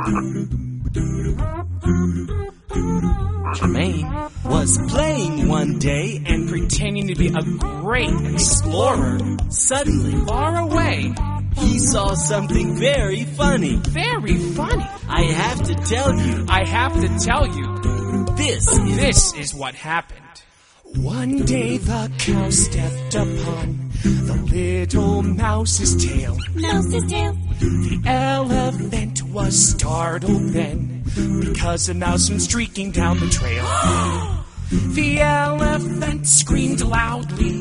Jermaine was playing one day and pretending to be a great explorer. Suddenly, far away, he saw something very funny. Very funny. I have to tell you. I have to tell you. This is what happened. One day the cow stepped upon the little mouse's tail. Mouse's tail. The elephant was startled then, because a mouse went streaking down the trail. The elephant screamed loudly.